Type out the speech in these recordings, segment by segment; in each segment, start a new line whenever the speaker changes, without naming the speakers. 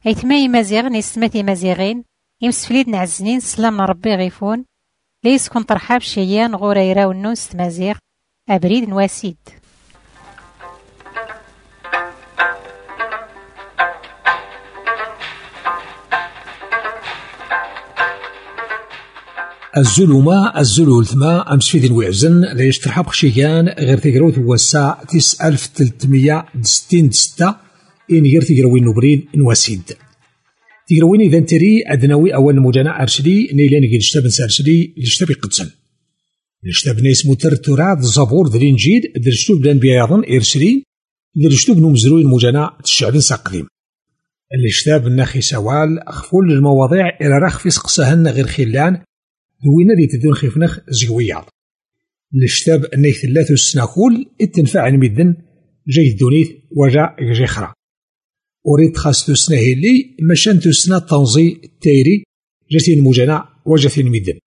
أيتماي مزيغ نيستماتي مزيغين يمسفليد نعزنين سلام ربي غيفون ليس كون ترحاب شيان غوريرا ونوس مزيغ أبريد نواسيد.
الزلومة الزلولتما أمس في ذي وعزن ليش ترحب خشيان غير تقروت هو الساعة 9366 إن غير تقروين نبريد نواسيد تقروين إذا نتري أدنوي أول مجانا أرشدي نيلان غير شتاب نسارشدي لشتاب يقدسن لشتاب نيس مترتورات زبور ذي الإنجيل ذي الشتوب لان بياضن إرسلين ذي الشتوب نمزروين مجانا الشعب نساقديم الشتاب الناخي سوال أخفول المواضيع إلى رخ في سقسهن غير خلان دوينا دي تدون خيفنخ زقوياض الشتاب أني ثلاث السناخول اتنفع المدن جاي الدونيث وجاء جيخرا أريد خاصة سناهي لي مشان سنة تنظي التايري جاتي المجانا وجاتي المدن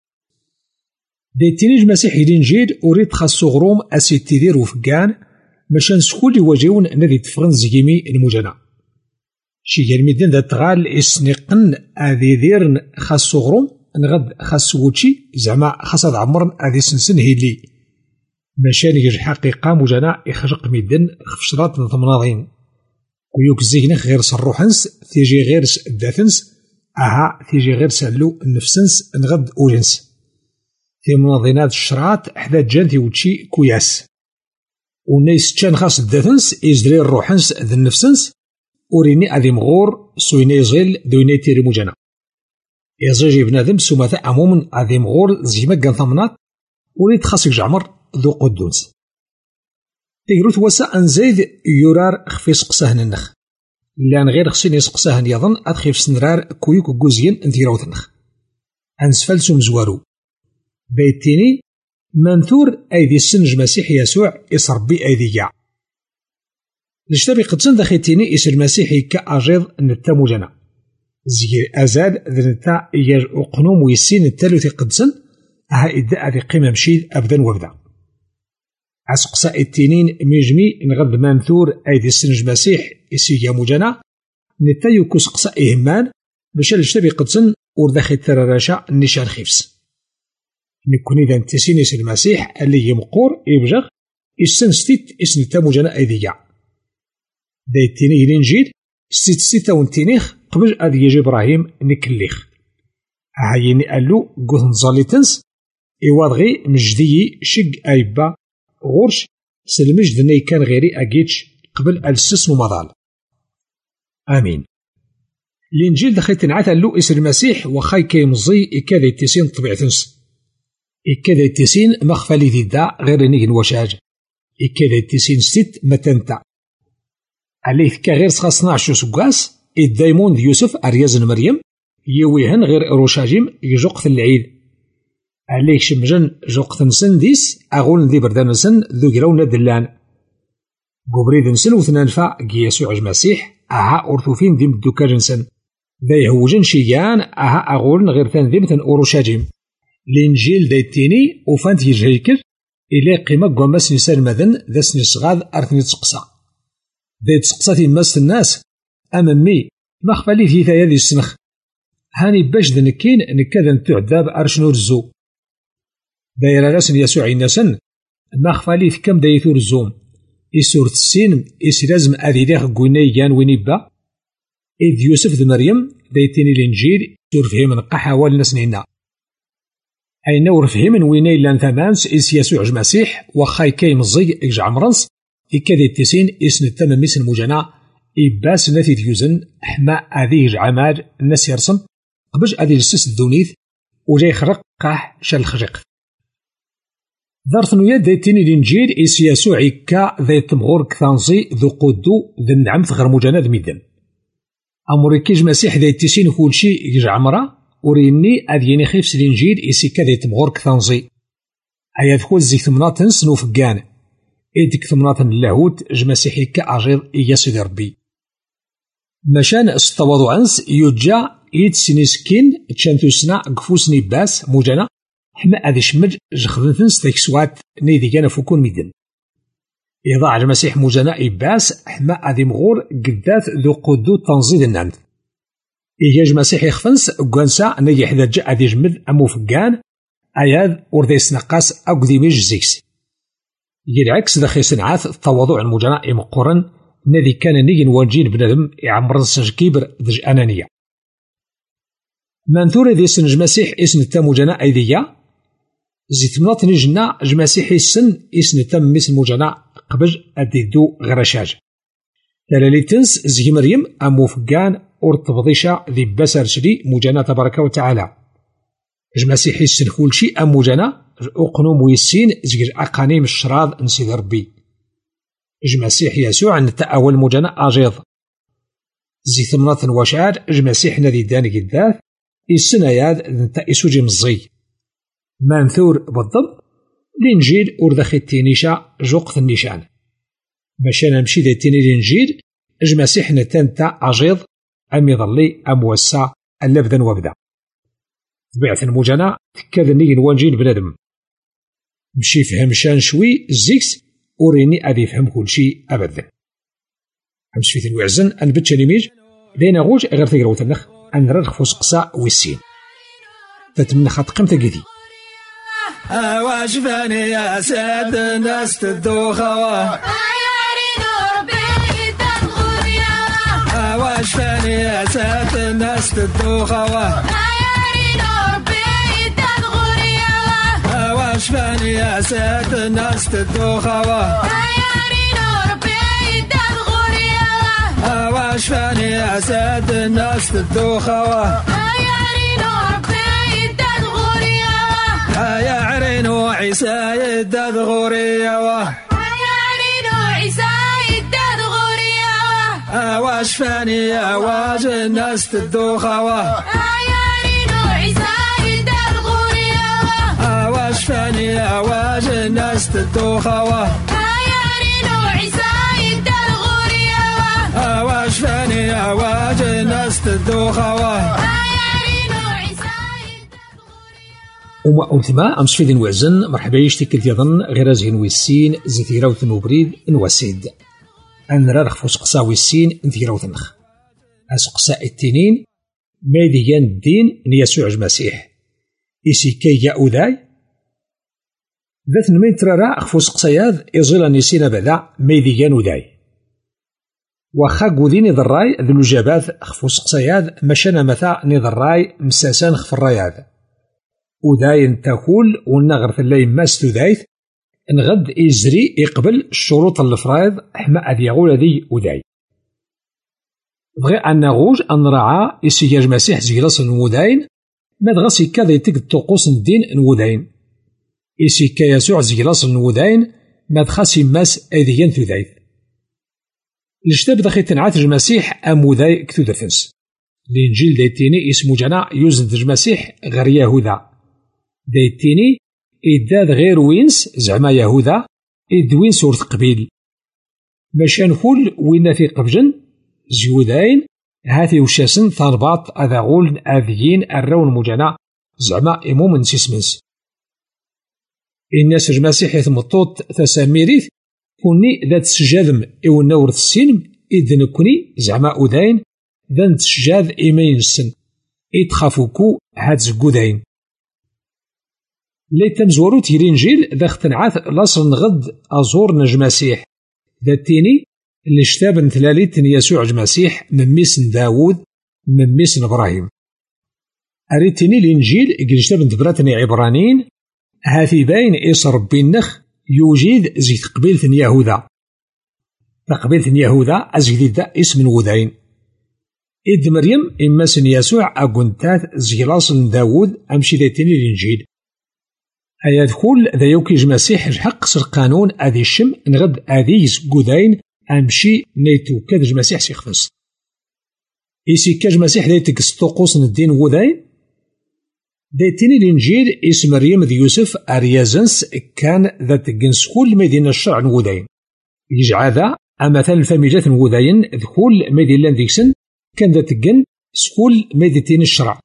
ديتينيج مسيحي الإنجيل أريد خاصة غروم أسيد تدير وفقان مشان سكول يواجهون نادي تفغن زقيمي المجانا شي المدن دا تغال إسنقن أذي ديرن خاصة غروم نغد خاص ووتشي زعما خاص هاد عمرن هادي سنسن هيلي ماشان يجي الحقيقة مجانا يخرق ميدن خفشرات ضمناضين ويوك زينخ غير صروحنس تيجي غير الدافنس تيجي غير سالو النفسنس نغد أولنس في مناضينات الشرات حدا جان تيوتشي كوياس ونيس تشان خاص الدافنس يزدري الروحنس ذا النفسنس وريني أذي مغور سويني زغيل دويني تيري مجانا يزاجي بنادم سوماتا عموما عظيم غور زيما كان ثمنات وليد خاصك جعمر ذو قدونس تيروت وسا انزايد يورار خفي سقساهن النخ لان غير خصني يسقساهن يظن ادخي في سنرار كويك وكوزيين انتيروت النخ انسفلسو مزوارو بيتيني منثور ايدي السنج مسيح يسوع يصربي ايدي كاع لشتبي قدسن دخيتيني يس المسيحي كاجيض نتا مجانا زير أزاد ذنتا يج أقنوم ويسين التالو تقدسن إداء ذي قيمة مشيد أبدا وبدا عسقساء التنين ميجمي نغد منثور أيدي السنج مسيح يسيجا مجانا نتا يكوس قساء إهمان باش الاشتبي قدسن ورداخي التراراشا النشان خيفس نكون إذا نتسين يس المسيح اللي يمقور يبجغ يسن ستيت يسنتا مجانا أيدي كاع دا التنين الإنجيل ستة ونتينيخ قبل أذ يجي إبراهيم نكليخ عايني قالو قوث نزاليتنس إيواضغي مجدي شق أيبا غورش سلمجد ني كان غيري أجيتش قبل السس ومضال آمين الإنجيل دخلت نعث اللو إسر المسيح وخاي كيمزي إكاد يتسين طبيعتنس إكاد يتسين مخفالي ذي دا غير نيجن وشاج إكاد يتسين ست متنتا عليه كغير سخاصنا عشو سقاس الدايمون دي يوسف أرياز مريم يويهن غير روشاجيم يجوقت العيد عليه شمجن جوقت نسن ديس أغول ذي بردان نسن ذو جراونا دلان قبريد نسن وثنانفا يسوع المسيح أورثوفين ديم الدكاج نسن ذا يهوجن شيان أغول غير ثان ذيمتن أوروشاجيم الإنجيل دايتيني وفانت يجهيكر إلي قيمة قوامس نسان مذن ذا سني صغاد أرثني تسقسا ذا تسقساتي ماست الناس أمامي ما خفالي في ثايا ذي السنخ هاني باش ذنكين نكاذا نتعذاب أرشنور الزو دايرا راسن يسوع الناسن ما خفالي في كم دايثور الزوم إسور السين إس لازم أذي داخ قويني يان وينيبا إذ يوسف ذي مريم دايتيني الإنجيل سور فهم نقاحا والنسنينا أين ورفهم من ويني لان ثمانس إس يسوع المسيح وخاي كاي مزيق إجع مرنس إكاد التسين إس نتمم ميس المجانا إباس ناتي ديوزن حما أذيج عماد الناس يرسم قبج أذي السس الدونيث وجاي خرق قاح شال خرق دارثنو يد دايتيني الإنجيل إس يسوع إكا ذي تمغور كثانزي ذو قدو ذي النعم ثغر مجانا ذي ميدن أموريكيج مسيح ذي التسين كل شي يجع عمرا وريني أذيني خيفس الإنجيل إس إكا ذي تمغور كثانزي أيا ذكول زي ثمناتن سنو فقان إيدك ثمناتن اللاهوت جمسيحي كأجير إيا سيدي ربي مشان استواضو عنس يوجا إيد سنسكين تشانتو سنا قفوسني باس موجانا حما أذي شمج جخذنثنس تيكسوات نيدي كان فوكون ميدن إضاع المسيح موجانا إباس حما أذي مغور قدات ذو قدو تنزيد النعمد إيجاج مسيح يخفنس قانسا نجي حدا جاء دي جمد أمو فقان أياد ورديس نقاس أقدي ميج زيكس العكس داخل سنعات التواضع المجناء مقرن الذي كان نيجي نواجين بنادم يعمر سنج كبر دج أنانية منثور ذي سنج مسيح اسم التام جناء أيديا زيت مناط نجنا جمسيح السن اسم التام مثل مجناء قبج أديدو غرشاج لالي تنس زي مريم أمو فقان أرتبضيشا ذي بسر شري مجناء تبارك وتعالى جمسيح السن كل شيء أم مجناء أقنوم ويسين زير أقانيم الشراض نسيد ربي جمسيح يسوع نتا أول مجناء أجيض زي ثمنات وشعر جمسيح نذي داني قداث السناياد نتا إسوجي مزي منثور بالضبط الإنجيل أردخي التينيشا جوقت النيشان باش أنا نمشي ذا التيني الإنجيل جمسيح نتا نتا أجيض أم يظلي أم وسا اللبدا وبدا تبعث المجناء تكاد نيجي نواجين بنادم مشي فهم شان شوي الزيكس وريني أدي فهم كل شيء أبدا أمس في الوعزن أن بتشاني ميج لينا غوج غير تقرأ وتنخ أن ررخ فسقسا ويسين تتمنى خط قيمة قدي
واش فاني يا ساد الناس تدوخوا واش فاني يا ساد الناس تدوخوا واش فاني يا ساد الناس تدوخوا واش فاني يا ساد الناس تدوخوا يا عرينو عيسى يداد غوريا واش فاني يا واج الناس تدوخوا واش فاني يا واج الناس تدوخوا واش فاني يا واج الناس تدوخوا
وما أوثما أمس في ذي وعزن مرحبا يشتكي يظن غير زين ويسين زي راوث نوبريد نواسيد أن رارخ فوسقسا ويسين ذي راوث نخ أسقسا التنين ميديان الدين نيسوع المسيح إسي كي يأوذاي ذات نمين ترارا أخفوس قصياد إزيلا نسينا بدا ميديان وذاي وخا قوذين ذراي ذو الجابات أخفوس قصياد مشانا مثا نذراي مساسان خف الراياد وذاي نتاكول ونغر في الليل ماس تذايث نغد إزري يقبل الشروط الفرايض حما أذ يغول ذي وذاي بغي أن نغوج أن رعا إسياج مسيح زيلاس الموداين مدغسي كذا يتك الطقوس الدين نوداين إسيكا يسوع زيلاس النوداين مدخسي ماس أذيان ثذايث الجتاب دخي تنعات المسيح أموداي كتودرثنس الإنجيل دايتيني اسمو جنا يوزد المسيح غير يهوذا دايتيني إداد غير وينس زعما يهوذا إدوين سورة قبيل باش نقول وين في قبجن زيوداين هاتي وشاسن ثرباط أذاغول أذيين الرون مجانا زعما إمو من سيسمنس الناس المسيح يثمطوط تساميريث كوني ذات سجادم إو النور السينم إذن كوني زعما أذاين ذات سجاد إيمين السن إتخافوكو هاد زقوداين لي تمزورو تيرينجيل ذا اختنعات لاصر نغد أزور نجمسيح ذات تيني اللي شتاب نتلاليت يسوع المسيح من ميسن داوود من ميسن إبراهيم أريتني الإنجيل إجتاب نتبراتني عبرانيين هاثي باين إيس ربي النخ يوجد زي تقبيلة يهوذا تقبيلة يهوذا أزجديد دا اسم وذاين إد مريم إما سن يسوع أقنتات زيلاص داوود أمشي ذاتني الإنجيل أياد كل ذا يوكيج مسيح جحق القانون أذي الشم نغد أذيز قذاين أمشي نيتو كادج مسيح سيخفز إيسي كاج مسيح دايتك ستوقوس الدين وذاين دايتيني الإنجيل اسم مريم ذي يوسف أريازنس كان ذات جنس كل مدينة الشرع وذاين يجعل ذا أمثال الفاميجات وذاين كل مدينة ذيكسن كان ذات جن سكول مدينة الشرع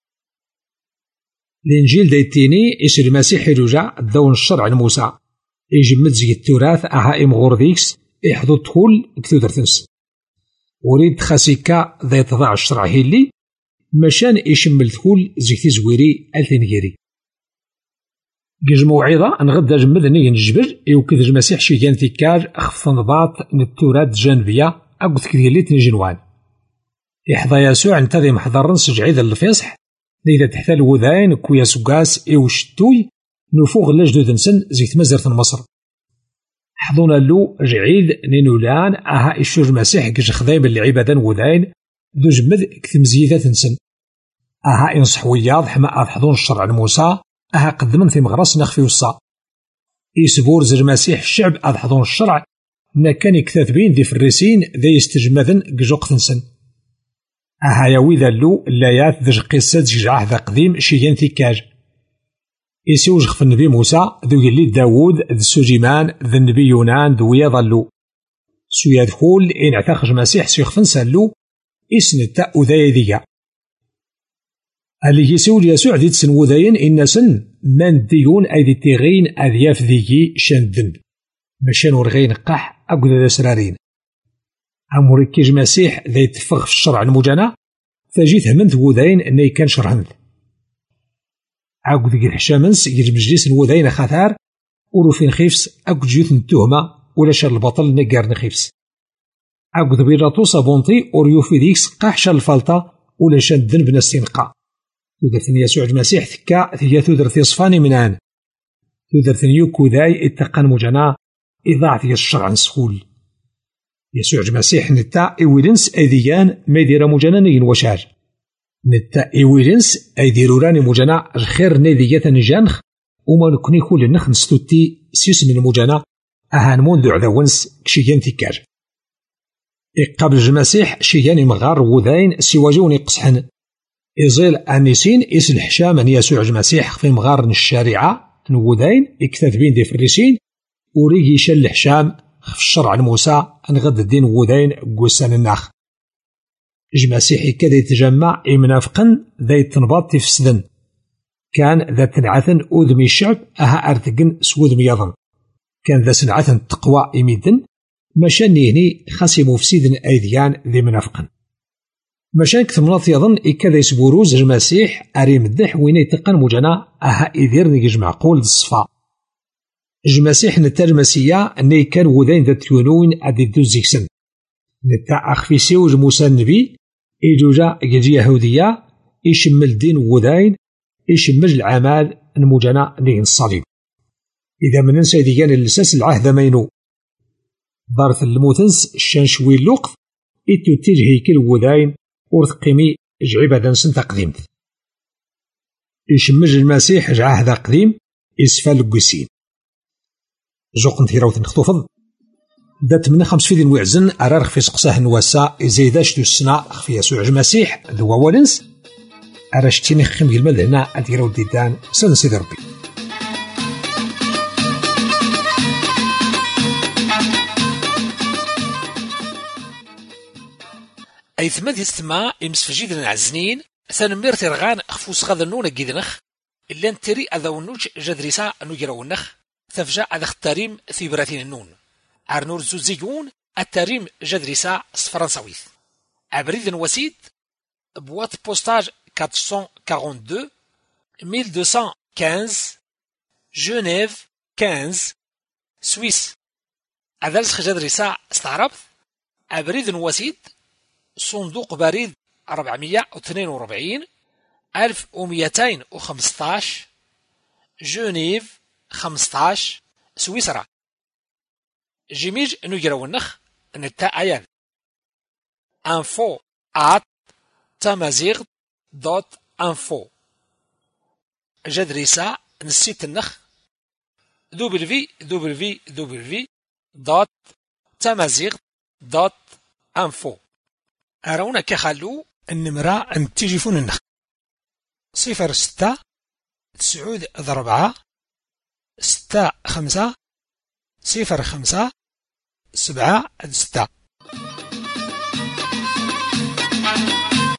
الإنجيل دايتيني اسم المسيح يرجع الدون الشرع الموسى يجمد زي التراث أهائم غورذيكس يحضو تقول كتودر تنس وريد خاسيكا ذا يتضاع الشرع هيلي مشان يشمل ثول زيكتي زويري الثنيري جيج موعظة نغدا جمد نيجي نجبر يوكد المسيح شي كان تيكار أخف نضاط نتورات جانبية أقد كذيليت نجنوان يحظى يسوع انتظم محضر نسج عيد الفصح إذا تحت الوذاين كويا سقاس إوشتوي نفوغ لاجدو نسن زيت مزرة مصر حضونا له رعيد نينولان أها إشور المسيح كيش خضايب اللي عبادان وذاين دو جمد كتم زيادة نسن أها إنصح وياض حما أضحضون الشرع الموسى أها قدمن في مغرس نخفي وصا يسبور زر المسيح الشعب أضحضون الشرع نا كان يكتثبين ذي فريسين ذي يستجمذن قجوق نسن أها يوي ذلو اللايات ذي قصة جعاه ذا قديم شيئا ثكاج يسوج خف النبي موسى ذو يلي داود ذي سوجيمان ذي النبي يونان ذو يظلو سو يدخل إن اعتقج مسيح سيخفن سالو إسن التاء ذايا ذيا اللي يسول يسوع ذي تسن ذاين إن سن من ديون أيدي تيغين أذياف ذيكي شندن مشان ورغين قح أقود ذا سرارين أموريكيج مسيح ذي تفغ في الشرع المجانا فجيت همنت وذاين إني كان شرهنت أقود ذي الحشامنس يجب مجلس وذاين خاثار وروفين خيفس أقود جيوت التهمة ولا شر البطل نقار نخيفس أقود بيراتو صابونتي وريوفي ديكس قاح شر الفلطة ولا شاد ذنب نستنقى تودرثني يسوع المسيح ثكا ثيا تودرثي صفاني منان تودرثني يوكو ذاي اتقان مجانا إضاعة الشرع نسخول يسوع المسيح نتا إيويلنس أيديان ما يدير مجانا نين وشار نتا إيويلنس أيديرو راني مجانا الخير نيدية نجانخ وما نكوني كل النخ نستوتي سيس من مجانا أهان منذ عذاونس كشيان تكار قبل المسيح شيان مغار وذاين سواجوني قصحن إزيل أنيسين إس الحشام أن يسوع المسيح في مغار الشارعة نوذاين اكتثبين دي فريسين وريجي شل الحشام في الشرع الموسى أنغد الدين وذاين قوسان الناخ المسيحي كذا يتجمع منافقا ذا يتنباط تفسدن كان ذا تنعثن أذمي الشعب أها أرتقن سود ميضن كان ذا سنعثن التقوى إميدن مشان يهني خاصي مفسدن أيديان ذي منافقا مشان كثمناط يظن إكذا يسبوروز المسيح أريم الدح وين يتقن مجانا أها إذير نيج معقول الصفا المسيح نتا المسيا أني كان وذين ذا تيونوين أدي دوزيكسن نتا أخفي سيوج موسى النبي إيجوجا يجي يهودية يشمل دين وذين يشمل العمال المجانا نيج الصليب إذا من ننسى ديان اللساس العهد مينو ضارث الموتنس الشانشوي اللوقف إتو تجهي كل وذين ورثقيمي جعيبا دانسن تقديمت يشمج المسيح جعاه ذا قديم إسفال القسين جوق نثيراوث نخطوفض دات من 5 فيدين ويعزن أرار خفي سقساه نواسا إزايداش دو السنة خفي يسوع المسيح ذو أولنس أراشتيني خيم يلمد هنا أديرو ديدان سن سيدي ربي
أيثمد يستمع إمسفجيد العزنين ثانمير ترغان أخفوس غاذا النون جيدنخ إلا نتري أذا ونوج جدريسا نجرا النخ تفجع أذا التريم في براتين النون عرنور زوزيون التريم جدريسا فرنساويث عبريد وسيد بوات بوستاج 442 1215 جنيف 15 سويس أذلسخ جدريسا استعربت عبريد وسيد صندوق بريد 442 1215 جنيف 15 سويسرا جيميج نجرا النخ نتا أيان info@tamazight.info جدريسا نسيت النخ www.tamazight.info أرونا كخلو النمرة أن تجيفون النخ 06 9 6 5 0 5 7 6